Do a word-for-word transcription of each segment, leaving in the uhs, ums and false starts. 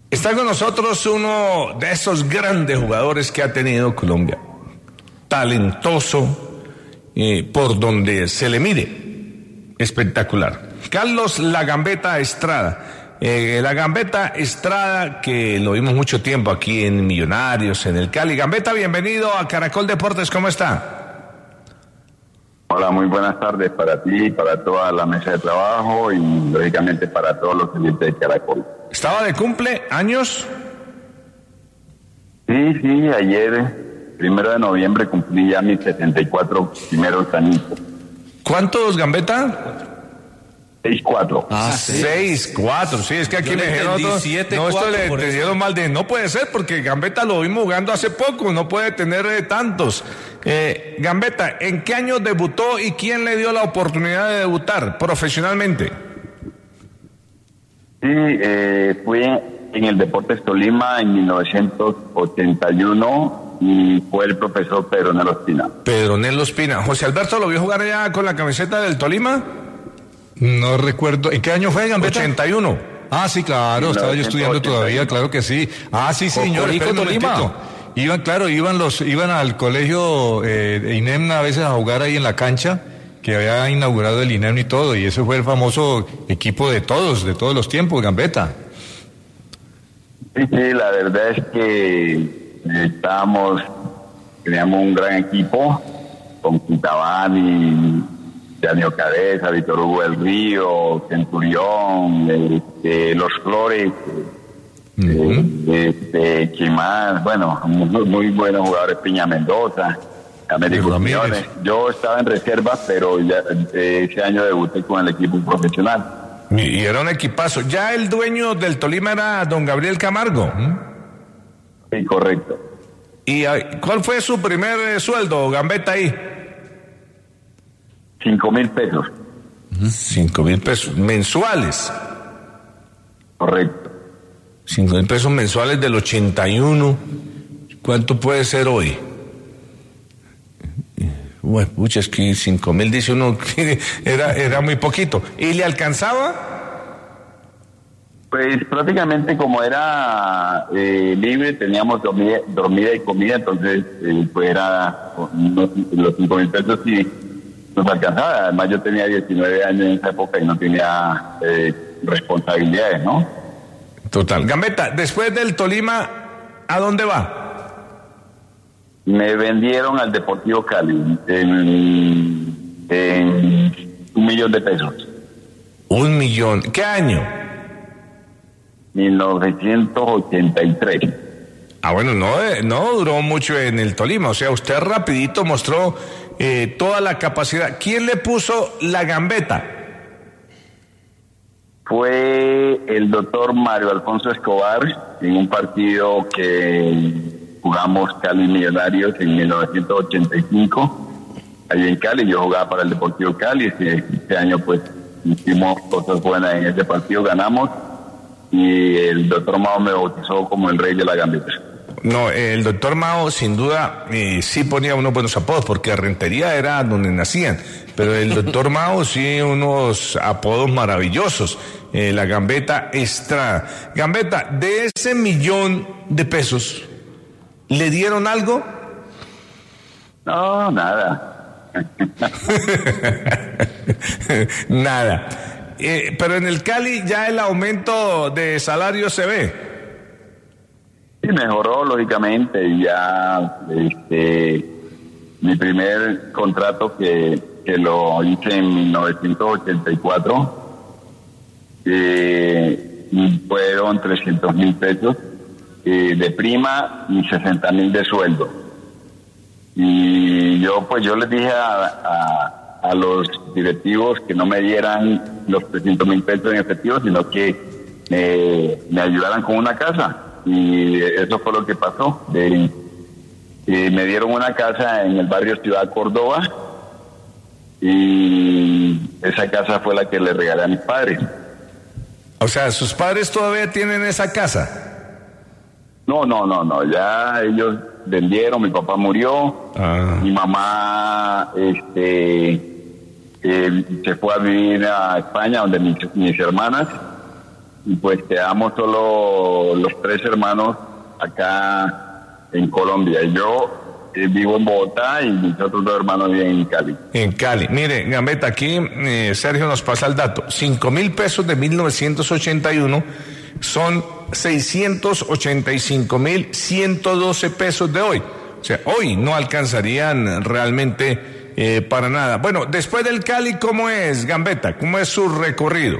Está con nosotros uno de esos grandes jugadores que ha tenido Colombia. Talentoso, eh, por donde se le mire. Espectacular. Carlos La Gambetta Estrada. Eh, La Gambetta Estrada, que lo vimos mucho tiempo aquí en Millonarios, en el Cali. Gambetta, bienvenido a Caracol Deportes, ¿cómo está? Hola, muy buenas tardes para ti, para toda la mesa de trabajo y lógicamente para todos los clientes de Caracol. ¿Estaba de cumple años? Sí, sí, ayer, primero de noviembre, cumplí ya mis setenta y cuatro primeros añitos. ¿Cuántos, Gambetta? seis cuatro. Ah, seis cuatro, sí, es que aquí Yo me le dijeron entendí otro- siete, no, esto cuatro, le por eso. entendieron mal de, no puede ser porque Gambetta lo vimos jugando hace poco, no puede tener eh, tantos. Eh, Gambetta, ¿en qué año debutó y quién le dio la oportunidad de debutar profesionalmente? Sí, eh, fui en el Deportes Tolima en mil novecientos ochenta y uno y fue el profesor Pedro Nelo Espina. Pedro Nelo Espina. ¿José Alberto lo vio jugar allá con la camiseta del Tolima? No recuerdo. ¿En qué año fue, Gambetta? ochenta y uno. Ah, sí, claro, estaba yo estudiando todavía, claro que sí. Ah, sí, señor. Cocorico, espera un Tolima. momentito. Iban, claro, iban los, iban al colegio eh, de INEMNA a veces a jugar ahí en la cancha, que había inaugurado el INEMNA y todo, y ese fue el famoso equipo de todos, de todos los tiempos, Gambetta. Sí, sí, la verdad es que estábamos, teníamos un gran equipo con Quintabani, Daniel Cabeza, Víctor Hugo del Río, Centurión, este, Los Flores, Ujú. eh, este, ¿quién más? Bueno, muy, muy buenos jugadores, Piña Mendoza, Américo Ramírez. Quiñones. Yo estaba en reserva, pero ya eh, ese año debuté con el equipo profesional. Y, y era un equipazo. Ya el dueño del Tolima era don Gabriel Camargo. Sí, correcto. ¿Y ah, cuál fue su primer eh, sueldo, Gambetta, ahí? Cinco mil pesos, Cinco mil pesos mensuales. correcto. Cinco mil pesos mensuales del ochenta y uno. ¿Cuánto puede ser hoy? Bueno, pucha, es que cinco mil dice uno que era, era muy poquito. ¿Y le alcanzaba? Pues prácticamente como era eh, libre, teníamos dormida, dormida y comida, entonces eh, pues era unos- los cinco mil pesos sí nos alcanzaba. Además yo tenía diecinueve años en esa época y no tenía eh, responsabilidades, ¿no? Total. Gambetta, después del Tolima, ¿a dónde va? Me vendieron al Deportivo Cali en, en un millón de pesos, Un millón. ¿Qué año? mil novecientos ochenta y tres. Ah, bueno, no, eh, no duró mucho en el Tolima. O sea, usted rapidito mostró eh, toda la capacidad. ¿Quién le puso la Gambetta? Fue el doctor Mario Alfonso Escobar en un partido que jugamos Cali Millonarios en mil novecientos ochenta y cinco. Allí en Cali, yo jugaba para el Deportivo Cali. Este, este año pues hicimos cosas buenas en ese partido, ganamos y el doctor Mao me bautizó como el rey de la Gambetta. No, el doctor Mao sin duda eh, sí ponía unos buenos apodos, porque Rentería era donde nacían, pero el doctor Mao sí unos apodos maravillosos. Eh, la Gambetta Estrada. Gambetta, de ese millón de pesos, ¿le dieron algo? No, nada. Nada. Eh, pero en el Cali ya el aumento de salario se ve. Sí, mejoró lógicamente y ya este mi primer contrato que, que lo hice en mil novecientos ochenta y cuatro eh, fueron trescientos mil pesos eh, de prima y sesenta mil de sueldo. Y yo pues yo les dije a, a, a los directivos que no me dieran los trescientos mil pesos en efectivo, sino que me, me ayudaran con una casa. Y eso fue lo que pasó. Eh, eh, me dieron una casa en el barrio Ciudad Córdoba y esa casa fue la que le regalé a mis padres. O sea, ¿sus padres todavía tienen esa casa? No, no, no, no, ya ellos vendieron, mi papá murió, Ah. mi mamá este eh, se fue a vivir a España donde mis, mis hermanas y pues quedamos solo los tres hermanos acá en Colombia. Yo eh, vivo en Bogotá y mis otros dos hermanos viven en Cali. En Cali. Mire, Gambetta, aquí eh, Sergio nos pasa el dato. Cinco mil pesos de mil novecientos ochenta y uno son seiscientos ochenta y cinco mil ciento doce pesos de hoy. O sea, hoy no alcanzarían realmente eh, para nada. Bueno, después del Cali, ¿cómo es, Gambetta? ¿Cómo es su recorrido?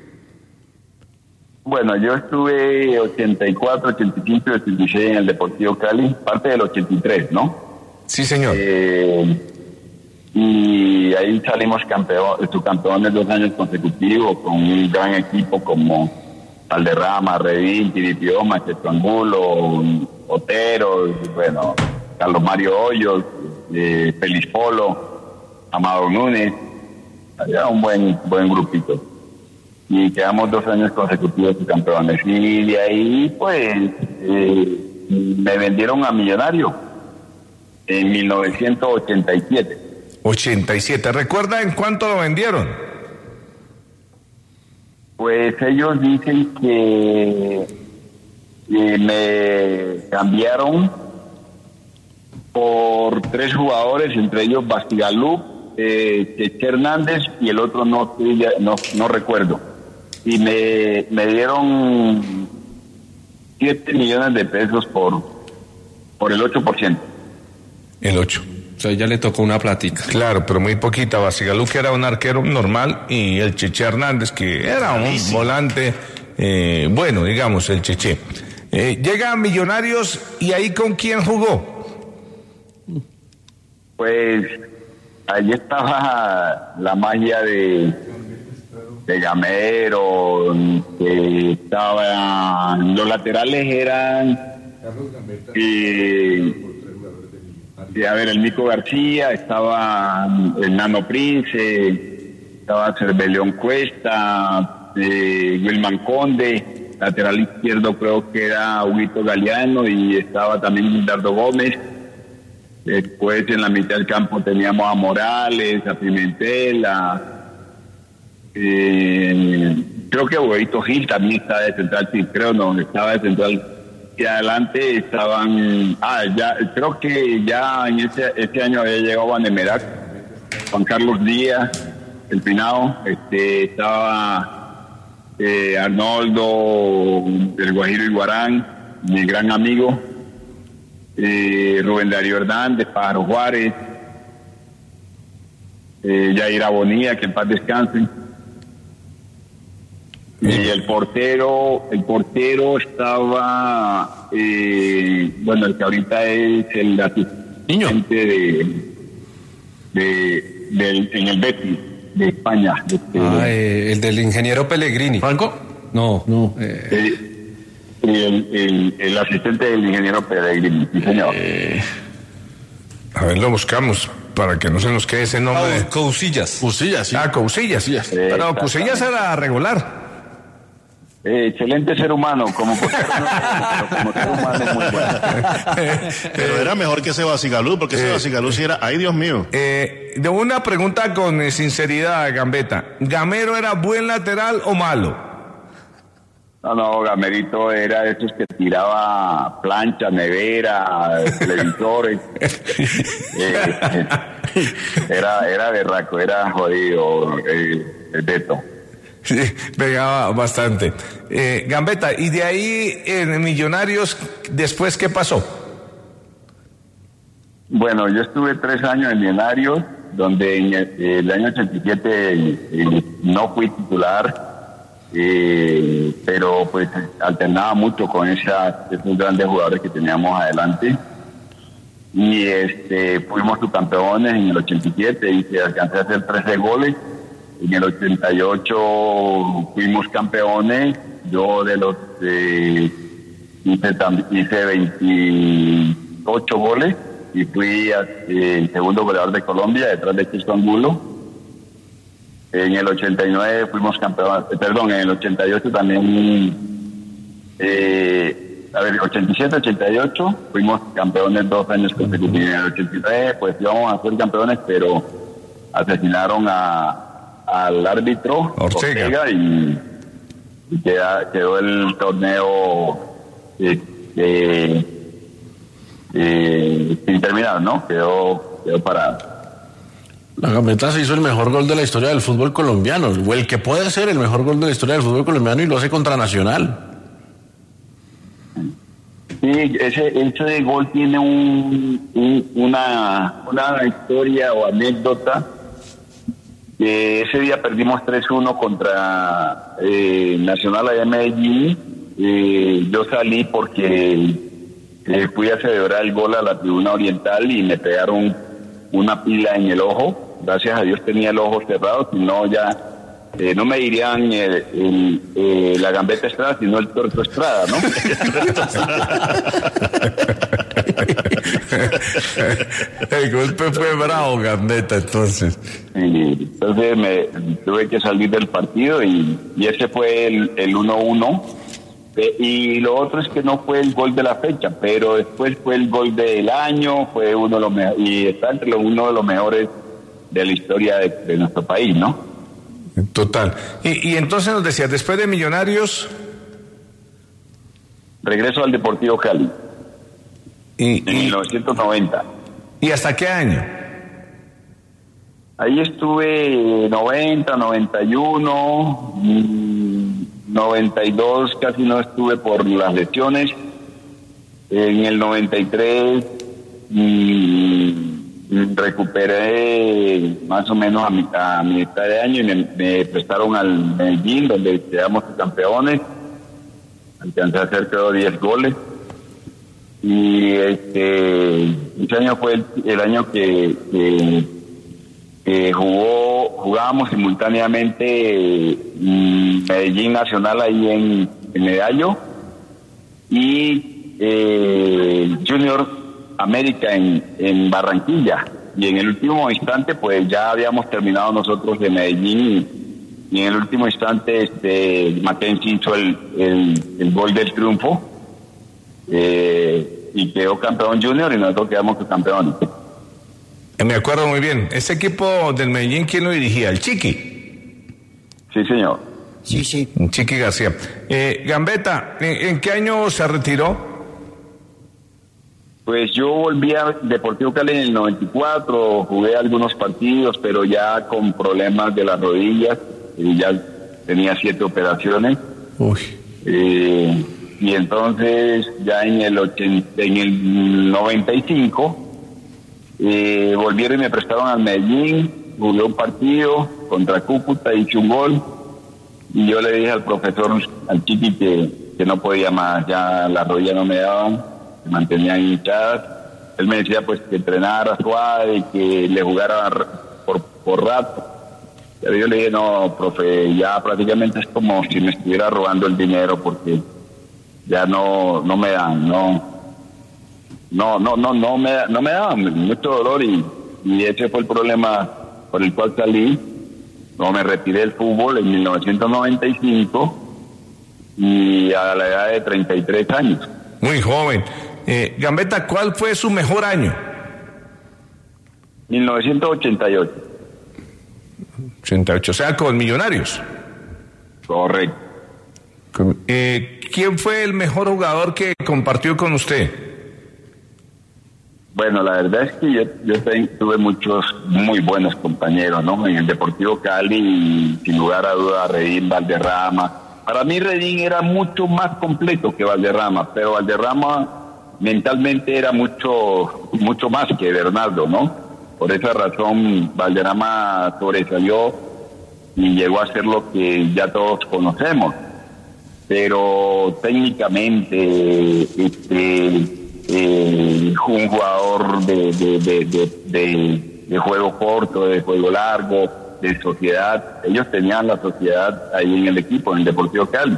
Bueno, yo estuve ochenta y cuatro, ochenta y cinco y ochenta y seis en el Deportivo Cali, parte del ochenta y tres, ¿no? Sí, señor. Eh, y ahí salimos campeón, subcampeones dos años consecutivos con un gran equipo como Valderrama, Redín, Tiripioma, Chetuangulo, Otero, bueno, Carlos Mario Hoyos, eh, Feliz Polo, Amado Núñez. Había un buen, buen grupito. Y quedamos dos años consecutivos campeones. Y de ahí, pues, eh, me vendieron a Millonario en mil novecientos ochenta y siete. ochenta y siete. ¿Recuerda en cuánto lo vendieron? Pues ellos dicen que eh, me cambiaron por tres jugadores, entre ellos Bastigalup, eh, Cheche Hernández y el otro no, no, no recuerdo. Y me, me dieron siete millones de pesos por, por el ocho por ciento. El ocho. O sea, ya le tocó una plática. Claro, pero muy poquita. Bastigalup, que era un arquero normal, y el Cheche Hernández, que era un sí. volante, eh, bueno, digamos, el Cheche. Eh, llega a Millonarios, ¿y ahí con quién jugó? Pues allí estaba la magia de... de Gamero, que estaba, los laterales eran eh, eh, a ver, el Mico García, estaba el Nano Prince, estaba Cerveleón Cuesta, eh, Wilman Conde, lateral izquierdo creo que era Huguito Galeano y estaba también Gildardo Gómez. Después en la mitad del campo teníamos a Morales, a Pimentel, a Eh, creo que Huevito Gil también estaba de central, sí, creo no, estaba de central. Y adelante estaban, ah, ya, creo que ya en ese, ese año había llegado Vanemerac, Juan Carlos Díaz, el Pinao, este, estaba eh, Arnoldo, el Guajiro Iguarán, mi gran amigo, eh, Rubén Darío Hernández, Pájaro Juárez, eh, Yair Abonía, que en paz descansen. Y el portero, el portero estaba, eh, bueno, el que ahorita es el asistente de, de, del, en el Betis de España. De, ah, eh, el del ingeniero Pellegrini. ¿Franco? No, no. Eh. El, el, el, el asistente del ingeniero Pellegrini, sí, señor. Eh, a ver, lo buscamos para que no se nos quede ese nombre. Ah, Cousillas. Cousillas, sí. Ah, Cousillas. Sí, pero Cousillas era regular. Eh, excelente ser humano, como portero, no, como ser humano es muy bueno. Pero era mejor que ese Bastigalup, porque ese eh, Bastigalup sí era, ay Dios mío. Eh, de una pregunta con eh, sinceridad, Gambetta, ¿Gamero era buen lateral o malo? No, no, Gamerito era de esos que tiraba plancha, nevera, televisores. eh, era, era berraco, era jodido, eh, el Beto. Sí, pegaba bastante. Eh, Gambetta, y de ahí en Millonarios, ¿después qué pasó? Bueno, yo estuve tres años en Millonarios, donde en el, el año ochenta y siete eh, no fui titular, eh, pero pues alternaba mucho con esa, esos grandes jugadores que teníamos adelante. Y este fuimos subcampeones en el ochenta y siete y se alcancé a hacer trece goles. En el ochenta y ocho fuimos campeones, yo de los eh, hice, hice veintiocho goles y fui a, eh, el segundo goleador de Colombia detrás de Cristo Angulo. En el ochenta y nueve fuimos campeones, eh, perdón, en el ochenta y ocho también, eh, a ver, ochenta y siete, ochenta y ocho fuimos campeones dos años consecutivos. En el ochenta y nueve pues íbamos a ser campeones, pero asesinaron a al árbitro Ortega, Ortega y, y queda, quedó el torneo eh, eh, eh, sin terminar, ¿no? Quedó, quedó parado. La Gambetta se hizo el mejor gol de la historia del fútbol colombiano, o el que puede ser el mejor gol de la historia del fútbol colombiano, y lo hace contra Nacional. Sí, ese, ese gol tiene un, un, una, una historia o anécdota. Eh, ese día perdimos tres uno contra eh, Nacional allá en Medellín. Eh, yo salí porque eh, fui a celebrar el gol a la tribuna oriental y me pegaron una pila en el ojo. Gracias a Dios tenía el ojo cerrado, si no ya eh, no me dirían eh, el, eh, la Gambetta Estrada, sino el Tuerto Estrada, ¿no? El golpe fue bravo, Gambetta, entonces. Y entonces me tuve que salir del partido y, y ese fue el, el uno uno. Eh, y lo otro es que no fue el gol de la fecha, pero después fue el gol del año, fue uno de los mejores, y está entre los, uno de los mejores de la historia de, de nuestro país, ¿no? Total. Y, y entonces nos decías, después de Millonarios... Regreso al Deportivo Cali. Y, en mil novecientos noventa. ¿Y hasta qué año? Ahí estuve noventa, noventa y uno, noventa y dos casi no estuve por las lesiones. En el noventa y tres mmm, recuperé más o menos a mitad, a mitad de año y me, me prestaron al Medellín, donde quedamos campeones. Alcancé a hacer creo diez goles. Y este ese año fue el, el año que, que, que jugó jugábamos simultáneamente mm, Medellín Nacional ahí en, en Medallo y eh, Junior América en, en Barranquilla. Y en el último instante pues ya habíamos terminado nosotros de Medellín y, y en el último instante este Mackenzie hizo el, el, el gol del triunfo. Eh, y quedó campeón Junior y nosotros quedamos campeones. Me acuerdo muy bien. Ese equipo del Medellín, ¿quién lo dirigía? ¿El Chiqui? Sí, señor. Sí, sí. Chiqui García. Eh, Gambetta, ¿en, ¿en qué año se retiró? Pues yo volví a Deportivo Cali en el noventa y cuatro, jugué algunos partidos, pero ya con problemas de las rodillas, y ya tenía siete operaciones. Uy. Eh, y entonces ya en el ochenta, en el noventa y cinco eh, volvieron y me prestaron al Medellín, jugué un partido contra Cúcuta, hice un gol y yo le dije al profesor, al Chiqui, que, que no podía más, ya las rodillas no me daban, se mantenían hinchadas. Él me decía pues que entrenara suave, que le jugara por, por rato. Pero yo le dije, no, profe, ya prácticamente es como si me estuviera robando el dinero porque ya no no me dan, no no no no no me no me daban mucho dolor y, y ese fue el problema por el cual salí. No, me retiré del fútbol en mil novecientos noventa y cinco y a la edad de treinta y tres años. Muy joven. Eh, Gambetta, ¿cuál fue su mejor año? mil novecientos ochenta y ocho. ochenta y ocho, o sea, con Millonarios. Correcto. Eh, ¿Quién fue el mejor jugador que compartió con usted? Bueno, la verdad es que yo, yo tuve muchos muy buenos compañeros, ¿no? En el Deportivo Cali, sin lugar a duda, Redín, Valderrama. Para mí Redín era mucho más completo que Valderrama, pero Valderrama mentalmente era mucho, mucho más que Bernardo, ¿no? Por esa razón Valderrama sobresalió y llegó a ser lo que ya todos conocemos. Pero técnicamente este eh, un jugador de de, de, de, de de juego corto, de juego largo, de sociedad. Ellos tenían la sociedad ahí en el equipo, en el Deportivo Cali.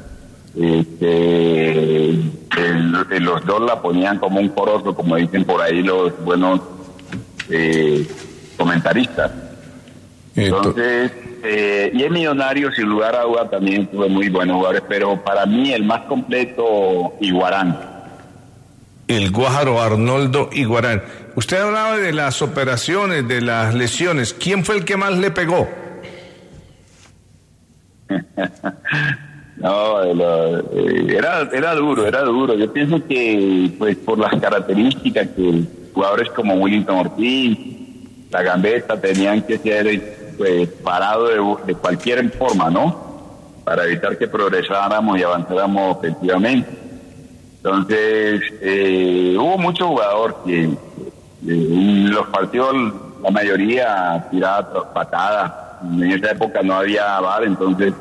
Este, el, el, los dos la ponían como un corozo, como dicen por ahí los buenos eh, comentaristas. Entonces, eh, y en Millonarios, sin lugar a duda, también tuve muy buenos jugadores, pero para mí el más completo, Iguarán. El Guájaro Arnoldo Iguarán. Usted hablaba de las operaciones, de las lesiones. ¿Quién fue el que más le pegó? No, lo- eh, era, era duro, era duro. Yo pienso que, pues, por las características que jugadores como Willington Ortiz, la Gambetta tenían que ser, pues, parados de, de cualquier forma, ¿no? Para evitar que progresáramos y avanzáramos efectivamente. Entonces, eh, hubo muchos jugadores que, eh, en los partidos, la mayoría tiraba patadas. En esa época no había V A R, entonces,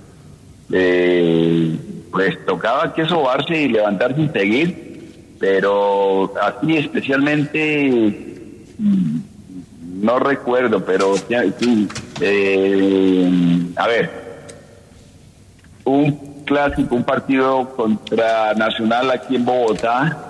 eh, pues tocaba que sobarse y levantarse y seguir, pero así especialmente mm, no recuerdo, pero sí, eh, a ver, un clásico, un partido contra Nacional aquí en Bogotá.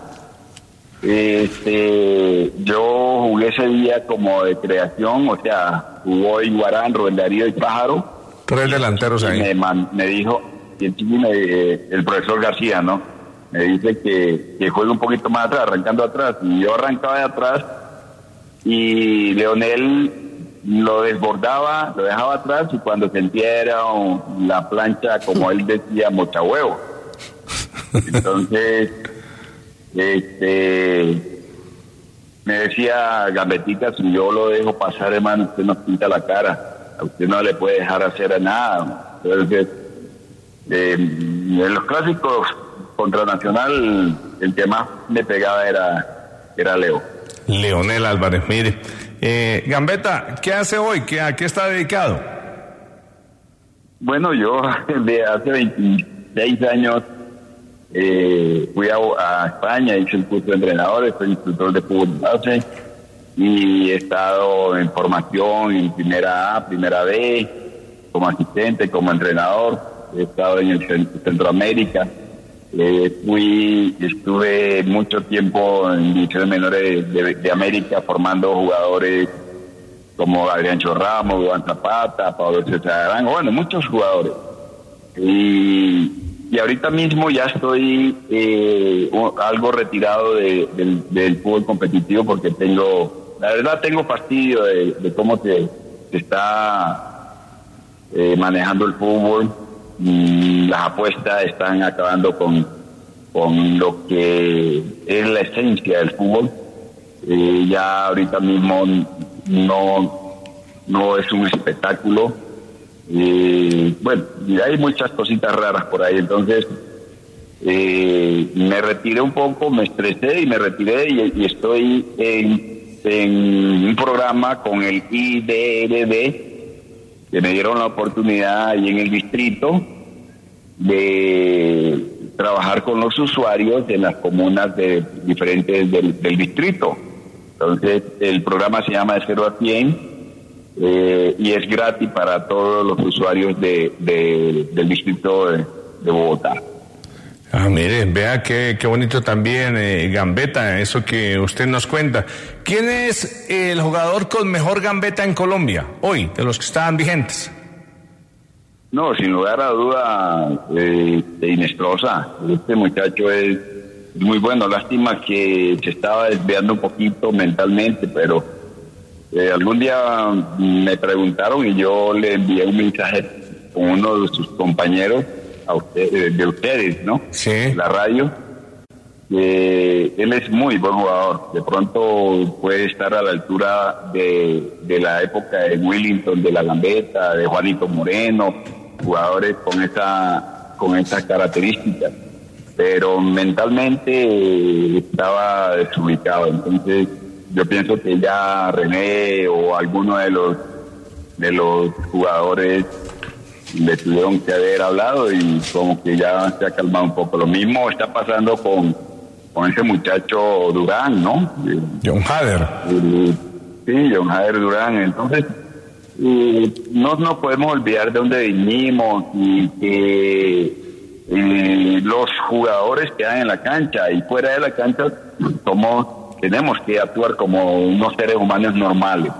Este, yo jugué ese día como de creación, o sea, jugó Iguarán, Rubén Darío y Pájaro. Tres delanteros ahí. Me, man- me dijo, y el, chiqui me- eh, el profesor García, ¿no? Me dice que, que juegue un poquito más atrás, arrancando atrás. Y yo arrancaba de atrás y Leonel lo desbordaba, lo dejaba atrás y cuando sentía era un- la plancha, como él decía, mocha huevo. Entonces, este, me decía Gambetica, si yo lo dejo pasar, hermano, usted nos pinta la cara, a usted no le puede dejar hacer nada. Entonces, eh, en los clásicos contra Nacional, el que más me pegaba era, era Leo. Leonel Álvarez, mire. Eh, Gambetta, ¿qué hace hoy? ¿Qué, ¿A qué está dedicado? Bueno, yo de hace veintiséis años eh, fui a, a España, hice el curso de entrenadores, soy instructor de fútbol base y he estado en formación en primera A, primera B, como asistente, como entrenador. He estado en el Cent- Centroamérica. Eh, fui, estuve mucho tiempo en divisiones menores de, de América formando jugadores como Adrián Chorramo, Juan Zapata, Pablo César Arango, bueno, muchos jugadores. Y, y ahorita mismo ya estoy eh, un- algo retirado de- del, del fútbol competitivo porque tengo, la verdad tengo fastidio de, de cómo se, se está eh, manejando el fútbol. Y las apuestas están acabando con, con lo que es la esencia del fútbol. Eh, ya ahorita mismo no, no es un espectáculo. Eh, bueno, y hay muchas cositas raras por ahí. Entonces, eh, me retiré un poco, me estresé y me retiré y, y estoy en, en un programa con el I D R D, que me dieron la oportunidad ahí en el distrito de trabajar con los usuarios en las comunas de diferentes del, del distrito. Entonces, el programa se llama De Cero a cien eh, y es gratis para todos los usuarios de, de- del distrito de, de Bogotá. Ah, mire, vea qué, qué bonito también, eh, Gambetta, eso que usted nos cuenta. ¿Quién es el jugador con mejor Gambetta en Colombia hoy, de los que estaban vigentes? No, sin lugar a duda, eh, de Inestrosa. Este muchacho es muy bueno. Lástima que se estaba desviando un poquito mentalmente, pero eh, algún día me preguntaron y yo le envié un mensaje con uno de sus compañeros a usted, de ustedes, ¿no? Sí. La radio. Eh, él es muy buen jugador. De pronto puede estar a la altura de, de la época de Willington, de la Gambetta, de Juanito Moreno, jugadores con esa con esas características. Pero mentalmente eh, estaba desubicado. Entonces yo pienso que ya René o alguno de los de los jugadores le tuvieron que haber hablado y como que ya se ha calmado un poco. Lo mismo está pasando con, con ese muchacho Durán, ¿no? Eh, John Hader. eh, sí, John Jader Durán. Entonces, eh, no nos podemos olvidar de dónde vinimos y que eh, los jugadores que hay en la cancha y fuera de la cancha somos, tenemos que actuar como unos seres humanos normales.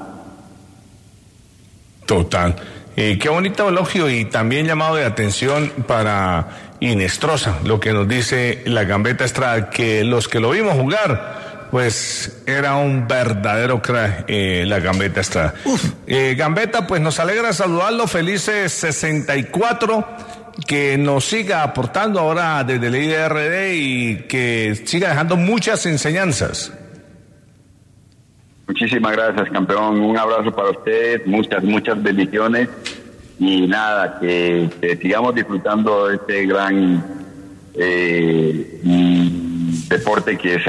Total. Eh, qué bonito elogio y también llamado de atención para Inestrosa, lo que nos dice la Gambetta Estrada, que los que lo vimos jugar, pues era un verdadero crack, eh, la Gambetta Estrada. Eh, Gambetta, pues nos alegra saludarlo, felices sesenta y cuatro, que nos siga aportando ahora desde el I D R D y que siga dejando muchas enseñanzas. Muchísimas gracias, campeón. Un abrazo para ustedes, muchas, muchas bendiciones. Y nada, que, que sigamos disfrutando de este gran eh, deporte que es